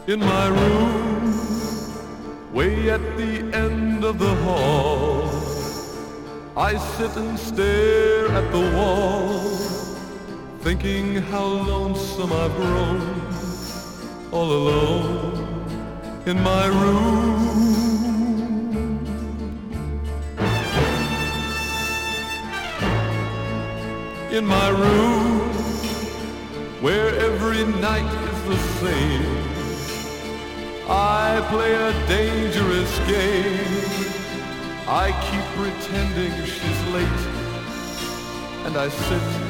In my room, way at the end of the hall, I sit and stare at the wall, thinking how lonesome I've grown, all alone in my room. In my room, where every night is the same, I play a dangerous game. I keep pretending she's late, and I sit